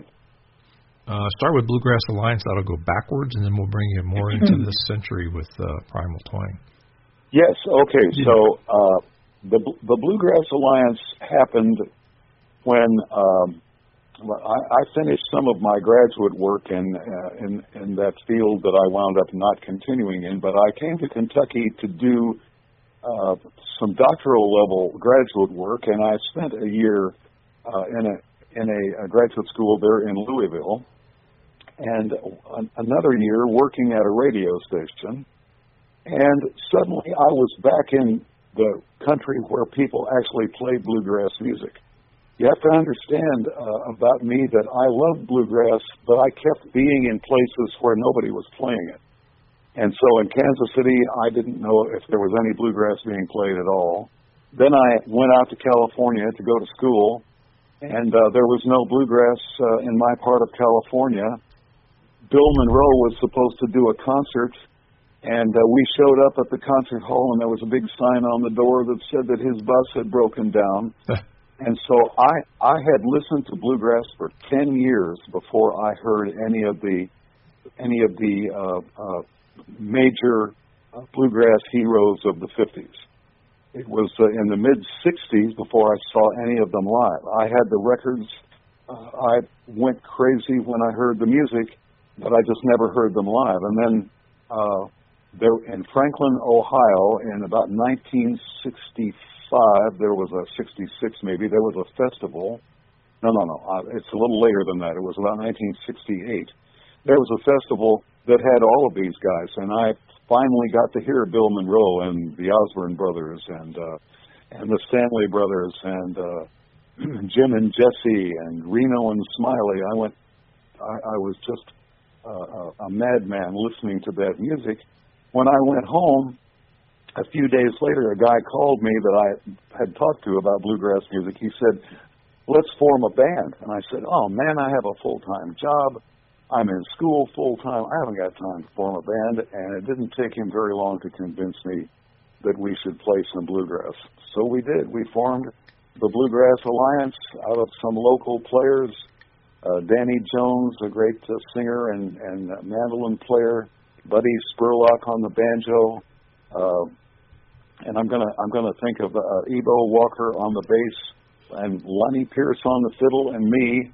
Uh, start with Bluegrass Alliance. That'll go backwards, and then we'll bring you more into this century with uh, Primal Twang. Yes. Okay. Yeah. So uh, the the Bluegrass Alliance happened when. Um, I, I finished some of my graduate work in, uh, in in that field that I wound up not continuing in, but I came to Kentucky to do uh, some doctoral level graduate work, and I spent a year uh, in a in a, a graduate school there in Louisville, and an, another year working at a radio station, and suddenly I was back in the country where people actually played bluegrass music. You have to understand uh, about me that I love bluegrass, but I kept being in places where nobody was playing it. And so in Kansas City, I didn't know if there was any bluegrass being played at all. Then I went out to California to go to school, and uh, there was no bluegrass uh, in my part of California. Bill Monroe was supposed to do a concert, and uh, we showed up at the concert hall, and there was a big sign on the door that said that his bus had broken down. And so I I had listened to bluegrass for ten years before I heard any of the any of the uh, uh, major uh, bluegrass heroes of the fifties. It was uh, in the mid sixties before I saw any of them live. I had the records. Uh, I went crazy when I heard the music, but I just never heard them live. And then uh, there in Franklin, Ohio, in about nineteen sixty-five. There was a sixty-six maybe, there was a festival. No, no, no, uh, it's a little later than that. It was about nineteen sixty-eight. There was a festival that had all of these guys, and I finally got to hear Bill Monroe and the Osborne brothers and uh, and the Stanley brothers and uh, Jim and Jesse and Reno and Smiley. I went, I, I was just uh, a madman listening to that music. When I went home, a few days later, a guy called me that I had talked to about bluegrass music. He said, let's form a band. And I said, oh, man, I have a full-time job. I'm in school full-time. I haven't got time to form a band. And it didn't take him very long to convince me that we should play some bluegrass. So we did. We formed the Bluegrass Alliance out of some local players. Uh, Danny Jones, a great uh, singer and, and mandolin player. Buddy Spurlock on the banjo. Uh, And I'm gonna I'm gonna think of uh, Ebo Walker on the bass, and Lonnie Pierce on the fiddle, and me.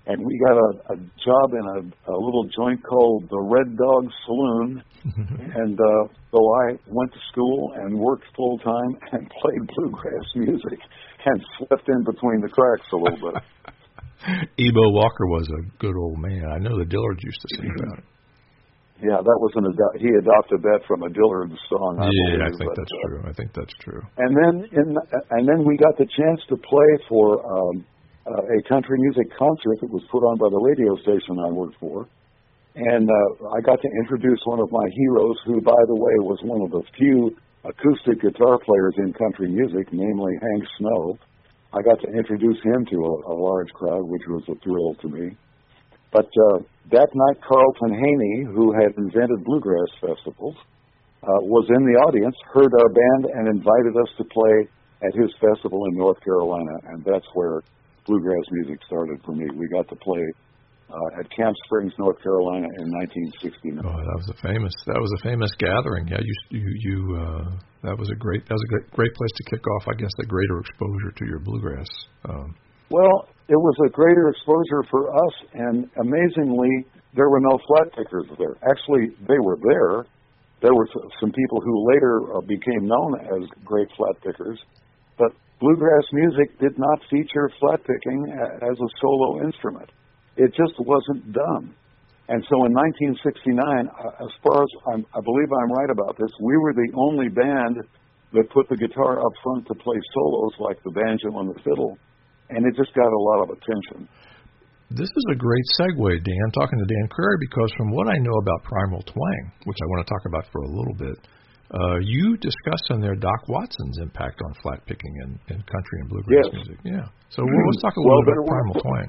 and we got a, a job in a, a little joint called the Red Dog Saloon. And uh, so I went to school and worked full time and played bluegrass music and slept in between the cracks a little bit. Ebo Walker was a good old man. I know the Dillards used to sing about it. Yeah, that was an ado- he adopted that from a Dillard song. I yeah, believe, I think but, that's uh, true. I think that's true. And then in and then we got the chance to play for um, uh, a country music concert that was put on by the radio station I worked for, and uh, I got to introduce one of my heroes, who, by the way, was one of the few acoustic guitar players in country music, namely Hank Snow. I got to introduce him to a, a large crowd, which was a thrill to me. But uh, that night, Carlton Haney, who had invented bluegrass festivals, uh, was in the audience, heard our band, and invited us to play at his festival in North Carolina. And that's where bluegrass music started for me. We got to play uh, at Camp Springs, North Carolina, in nineteen sixty-nine. Oh, that was a famous. That was a famous gathering. Yeah, you, you, you. Uh, that was a great. That was a great, great place to kick off, I guess, the greater exposure to your bluegrass. Um, Well, it was a greater exposure for us, and amazingly, there were no flat pickers there. Actually, they were there. There were some people who later uh, became known as great flat pickers, but bluegrass music did not feature flat picking as a solo instrument. It just wasn't done. And so in nineteen sixty-nine, uh, as far as I'm, I believe I'm right about this, we were the only band that put the guitar up front to play solos like the banjo and the fiddle. And it just got a lot of attention. This is a great segue, Dan, talking to Dan Crary, because from what I know about Primal Twang, which I want to talk about for a little bit, uh, you discussed in there Doc Watson's impact on flat picking in, in country and bluegrass yes. music. Yeah. So well, let's talk a well, little bit about were, Primal Twang.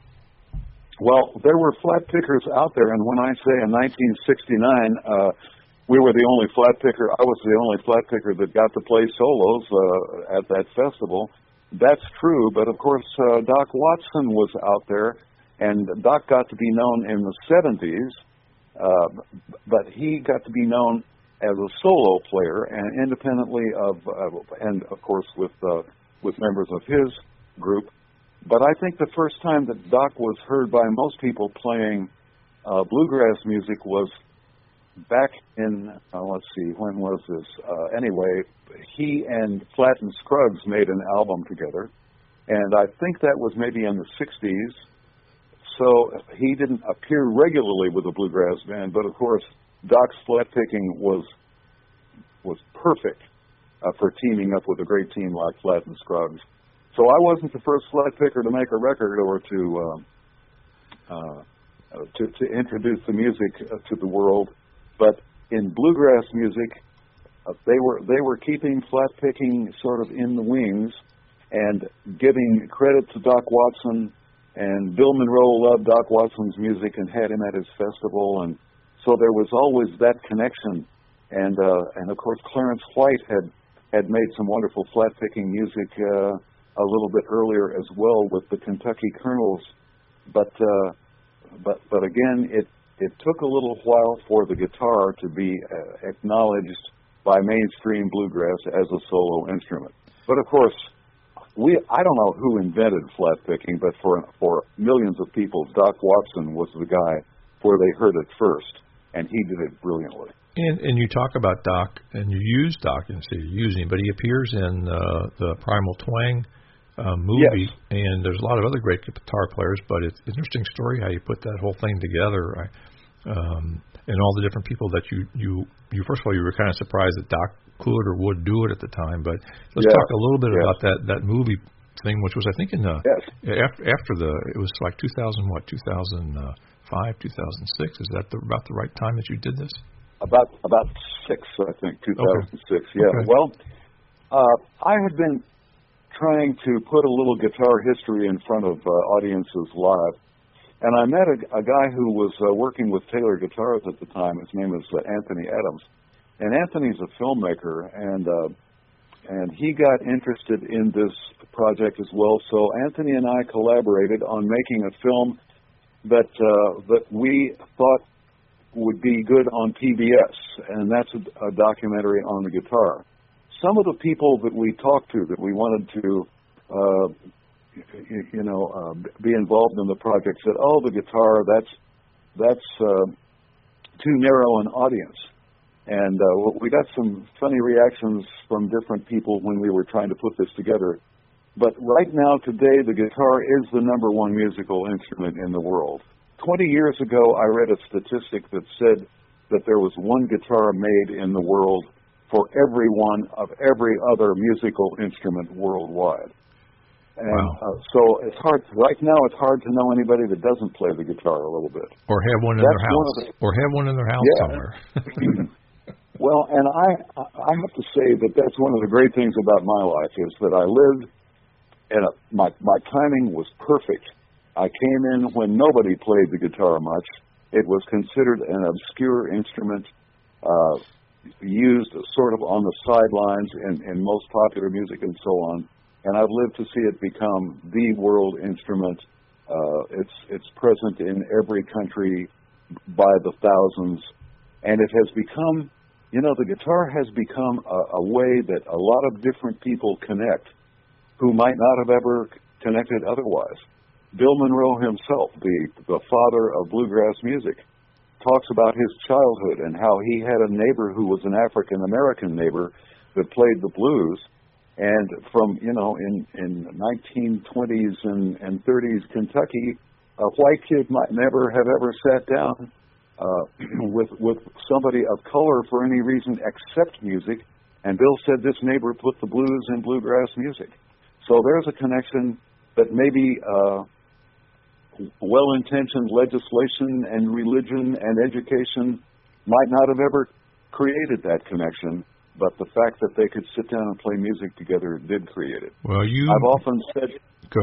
Well, there were flat pickers out there, and when I say in nineteen sixty-nine, uh, we were the only flat picker, I was the only flat picker that got to play solos uh, at that festival. That's true, but of course uh, Doc Watson was out there, and Doc got to be known in the seventies, uh, but he got to be known as a solo player and independently of, uh, and of course with uh, with members of his group. But I think the first time that Doc was heard by most people playing uh, bluegrass music was back in, uh, let's see, when was this? Uh, anyway, he and Flatt and Scruggs made an album together, and I think that was maybe in the sixties. So he didn't appear regularly with the bluegrass band, but of course, Doc's flat picking was was perfect uh, for teaming up with a great team like Flatt and Scruggs. So I wasn't the first flat picker to make a record or to uh, uh, to, to introduce the music uh, to the world. But in bluegrass music, uh, they were they were keeping flat picking sort of in the wings and giving credit to Doc Watson. And Bill Monroe loved Doc Watson's music and had him at his festival, and so there was always that connection. And uh, and of course, Clarence White had had made some wonderful flat picking music uh, a little bit earlier as well with the Kentucky Colonels. But uh, but but again, it. It took a little while for the guitar to be uh, acknowledged by mainstream bluegrass as a solo instrument. But of course, we I don't know who invented flat picking, but for for millions of people, Doc Watson was the guy where they heard it first, and he did it brilliantly. And and you talk about Doc, and you use Doc, and say you're using him, but he appears in uh, the Primal Twang uh, movie, yes. And there's a lot of other great guitar players, but it's an interesting story how you put that whole thing together. I, Um, and all the different people that you, you, you, first of all, you were kind of surprised that Doc could or would do it at the time. But let's yeah. talk a little bit yes. about that, that movie thing, which was, I think, in the, yes. after, after the, it was like two thousand, what, two thousand five, two thousand six? Is that the, about the right time that you did this? About, about six, I think, two thousand six. Okay. Yeah. Okay. Well, uh, I had been trying to put a little guitar history in front of uh, audiences live. And I met a, a guy who was uh, working with Taylor Guitars at the time. His name is uh, Anthony Adams. And Anthony's a filmmaker, and uh, and he got interested in this project as well. So Anthony and I collaborated on making a film that uh, that we thought would be good on P B S, and that's a, a documentary on the guitar. Some of the people that we talked to that we wanted to uh, you, you know, uh, be involved in the project said, "Oh, the guitar, that's that's uh, too narrow an audience." And uh, we got some funny reactions from different people when we were trying to put this together. But right now, today, the guitar is the number one musical instrument in the world. Twenty years ago, I read a statistic that said that there was one guitar made in the world for every one of every other musical instrument worldwide. And wow. uh, so it's hard, right now it's hard to know anybody that doesn't play the guitar a little bit. Or have one in That's their house. The, or have one in their house yeah. somewhere. Well, and I, I have to say that that's one of the great things about my life is that I lived, and my, my timing was perfect. I came in when nobody played the guitar much. It was considered an obscure instrument, uh, used sort of on the sidelines in, in most popular music and so on. And I've lived to see it become the world instrument. Uh, it's it's present in every country by the thousands. And it has become, you know, the guitar has become a, a way that a lot of different people connect who might not have ever connected otherwise. Bill Monroe himself, the, the father of bluegrass music, talks about his childhood and how he had a neighbor who was an African-American neighbor that played the blues. And from, you know, in, in nineteen twenties and, and thirties Kentucky, a white kid might never have ever sat down uh, with with somebody of color for any reason except music. And Bill said this neighbor put the blues in bluegrass music. So there's a connection that maybe uh, well-intentioned legislation and religion and education might not have ever created that connection. But the fact that they could sit down and play music together did create it. Well, you. I've often said. Go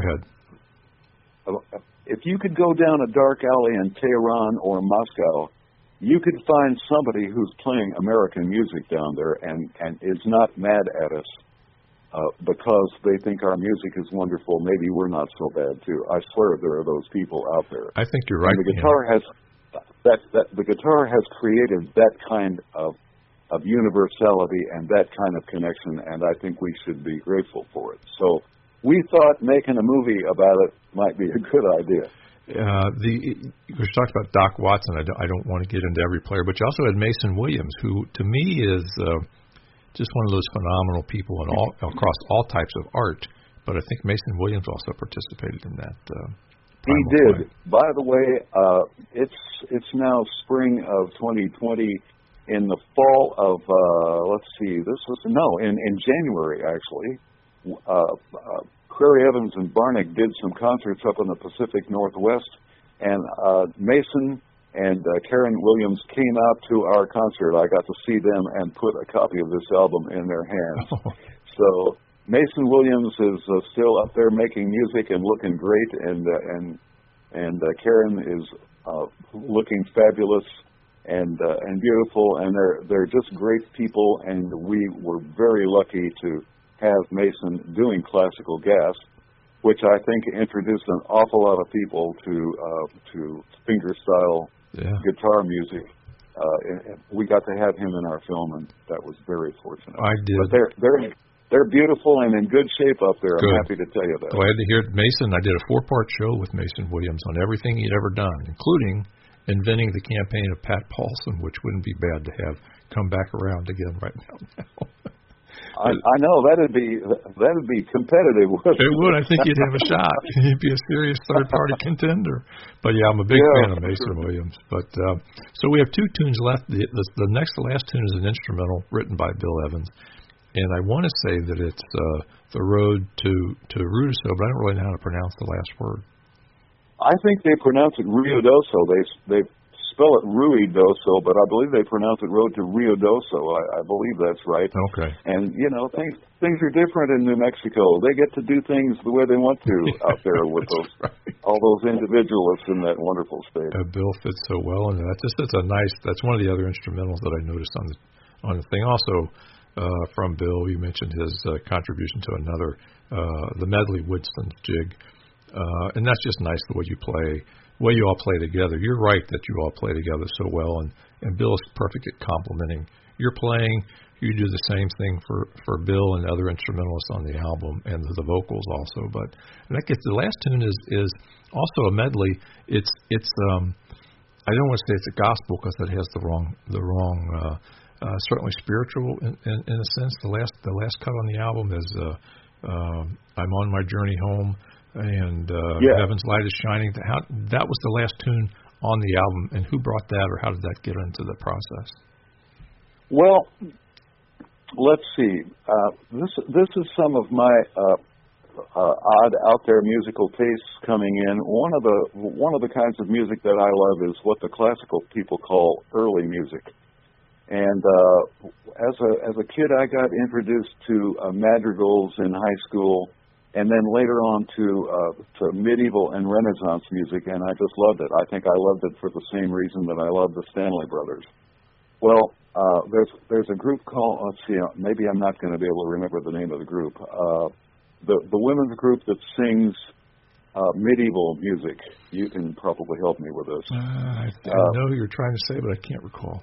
ahead. If you could go down a dark alley in Tehran or Moscow, you could find somebody who's playing American music down there and, and is not mad at us uh, because they think our music is wonderful. Maybe we're not so bad too. I swear there are those people out there. I think you're right. And the guitar has that. That the guitar has created that kind of. of universality and that kind of connection, and I think we should be grateful for it. So we thought making a movie about it might be a good idea. Uh, the you talked about Doc Watson. I don't, I don't want to get into every player, but you also had Mason Williams, who to me is uh, just one of those phenomenal people in all across all types of art. But I think Mason Williams also participated in that. Uh, he did. Play. By the way, uh, it's it's now spring of twenty twenty. In the fall of, uh, let's see, this was, no, in, in January, actually, uh, uh, Crary Evans and Barnick did some concerts up in the Pacific Northwest, and uh, Mason and uh, Karen Williams came out to our concert. I got to see them and put a copy of this album in their hands. Oh. So Mason Williams is uh, still up there making music and looking great, and, uh, and, and uh, Karen is uh, looking fabulous. And uh, and beautiful, and they're they're just great people, and we were very lucky to have Mason doing classical gas, which I think introduced an awful lot of people to uh, to fingerstyle yeah. guitar music. Uh, and we got to have him in our film, and that was very fortunate. I did. But they're they're they're beautiful and in good shape up there. Good. I'm happy to tell you that. Glad to hear it. Mason. I did a four-part show with Mason Williams on everything he'd ever done, including inventing the campaign of Pat Paulson, which wouldn't be bad to have come back around again right now. I, I know that'd be that'd be competitive. It would. I think you'd have a shot. He'd be a serious third-party contender. But yeah, I'm a big yeah, fan of Mason sure. Williams. But uh, so we have two tunes left. The, the, the next, the last tune is an instrumental written by Bill Evans, and I want to say that it's uh, the road to to Ruidoso, but I don't really know how to pronounce the last word. I think they pronounce it Ruidoso. They they spell it Ruidoso, but I believe they pronounce it Road to Ruidoso. I, I believe that's right. Okay. And you know, things things are different in New Mexico. They get to do things the way they want to out there with those right. all those individualists in that wonderful state. Uh, Bill fits so well in that. Just it's a nice. That's one of the other instrumentals that I noticed on the on the thing. Also, uh, from Bill, you mentioned his uh, contribution to another, uh, the medley Woodson's Jig. Uh, and that's just nice the way you play, the way you all play together. You're right that you all play together so well, and, and Bill is perfect at complementing you're playing, you do the same thing for, for Bill and other instrumentalists on the album, and the, the vocals also. But and that gets the last tune is is also a medley. It's it's um I don't want to say it's a gospel because it has the wrong the wrong uh, uh, certainly spiritual in, in, in a sense. The last the last cut on the album is uh, uh, I'm on my journey home, and uh, yeah. Heaven's Light is shining. How, that was the last tune on the album, and who brought that, or how did that get into the process? Well, let's see. Uh, this this is some of my uh, uh, odd out there musical tastes coming in. One of the one of the kinds of music that I love is what the classical people call early music. And uh, as a as a kid, I got introduced to uh, madrigals in high school, and then later on to uh, to medieval and Renaissance music, and I just loved it. I think I loved it for the same reason that I love the Stanley Brothers. Well, uh, there's there's a group called, let's see, maybe I'm not going to be able to remember the name of the group. Uh, the the women's group that sings uh, medieval music. You can probably help me with this. Uh, I, I uh, know who you're trying to say, but I can't recall.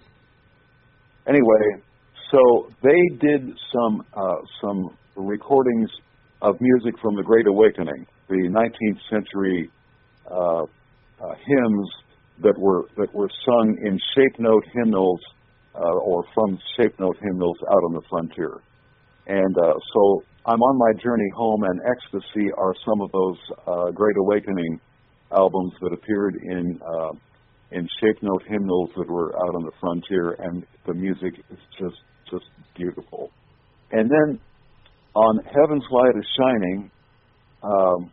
Anyway, so they did some uh, some recordings of music from the Great Awakening, the nineteenth century uh, uh, hymns that were that were sung in shape note hymnals uh, or from shape note hymnals out on the frontier. And uh, so I'm on my journey home, and Ecstasy are some of those uh, Great Awakening albums that appeared in uh, in shape note hymnals that were out on the frontier, and the music is just just beautiful. And then on Heaven's Light is Shining, um,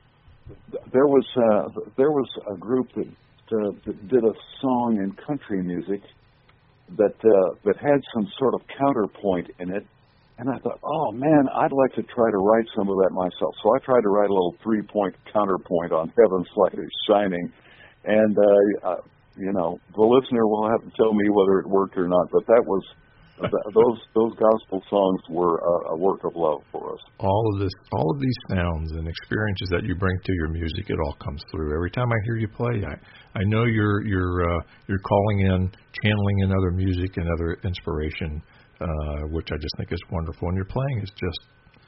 there was uh, there was a group that, uh, that did a song in country music that uh, that had some sort of counterpoint in it, and I thought, oh man, I'd like to try to write some of that myself. So I tried to write a little three-point counterpoint on Heaven's Light is Shining, and uh, uh, you know, the listener will have to tell me whether it worked or not. But that was. those those gospel songs were a, a work of love for us. All of this, all of these sounds and experiences that you bring to your music, it all comes through. Every time I hear you play, I, I know you're you're uh, you're calling in, channeling in other music and other inspiration, uh, which I just think is wonderful. And your playing is just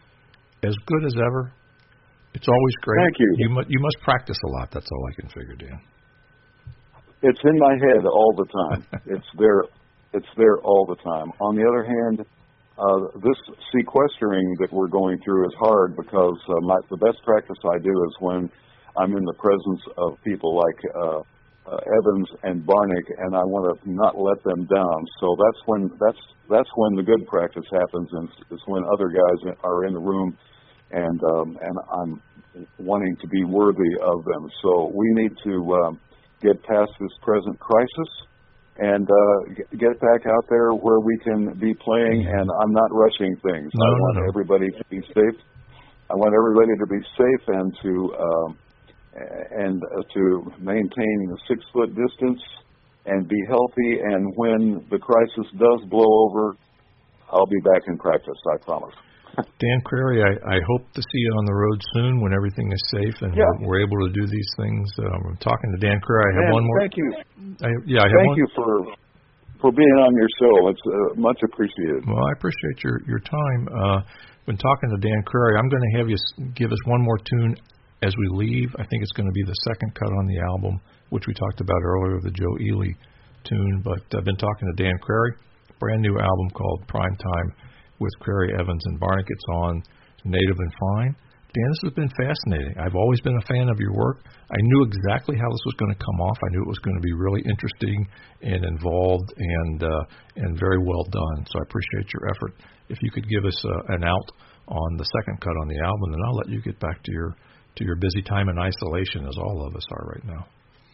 as good as ever. It's always great. Thank you. You must you must practice a lot. That's all I can figure, Dan. It's in my head all the time. It's there. It's there all the time. On the other hand, uh, this sequestering that we're going through is hard because uh, my, the best practice I do is when I'm in the presence of people like uh, uh, Evans and Barnick, and I want to not let them down. So that's when that's that's when the good practice happens, and is when other guys are in the room, and um, and I'm wanting to be worthy of them. So we need to um, get past this present crisis and uh, get back out there where we can be playing, and I'm not rushing things. No, I want no, no. everybody to be safe. I want everybody to be safe and to um, and uh, to maintain the six-foot distance and be healthy. And when the crisis does blow over, I'll be back in practice, I promise. Dan Crary, I, I hope to see you on the road soon when everything is safe and yeah. we're, we're able to do these things. Um, I'm talking to Dan Crary. I have Man, one more. Thank you. I, yeah, I have thank one. you for for being on your show. It's uh, much appreciated. Well, I appreciate your your time. Uh, been talking to Dan Crary. I'm going to have you give us one more tune as we leave. I think it's going to be the second cut on the album, which we talked about earlier, the Joe Ely tune. But I've been talking to Dan Crary. Brand new album called Prime Time with Crary, Evans, and Barnick. It's on Native and Fine. Dan, this has been fascinating. I've always been a fan of your work. I knew exactly how this was going to come off. I knew it was going to be really interesting and involved and uh, and very well done. So I appreciate your effort. If you could give us uh, an out on the second cut on the album, then I'll let you get back to your to your busy time in isolation, as all of us are right now.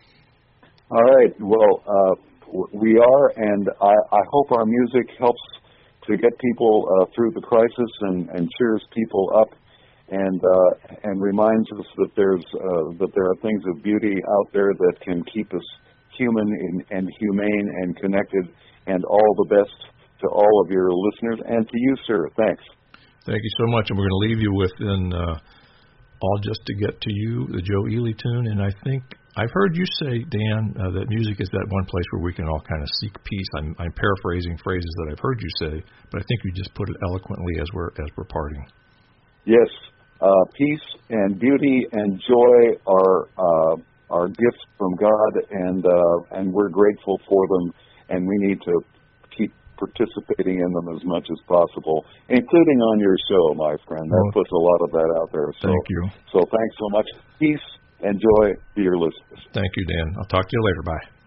All right. Well, uh, we are, and I, I hope our music helps to get people uh, through the crisis and, and cheers people up, and uh, and reminds us that there's uh, that there are things of beauty out there that can keep us human and, and humane and connected. And all the best to all of your listeners and to you, sir. Thanks. Thank you so much. And we're going to leave you with in uh, All Just to Get to You, the Joe Ely tune. And I think I've heard you say, Dan, uh, that music is that one place where we can all kind of seek peace. I'm, I'm paraphrasing phrases that I've heard you say, but I think you just put it eloquently as we're as we're parting. Yes, uh, peace and beauty and joy are uh, are gifts from God, and uh, and we're grateful for them, and we need to keep participating in them as much as possible, including on your show, my friend. That Well, puts a lot of that out there. So, thank you. So thanks so much. Peace and joy to your listeners. Thank you, Dan. I'll talk to you later. Bye.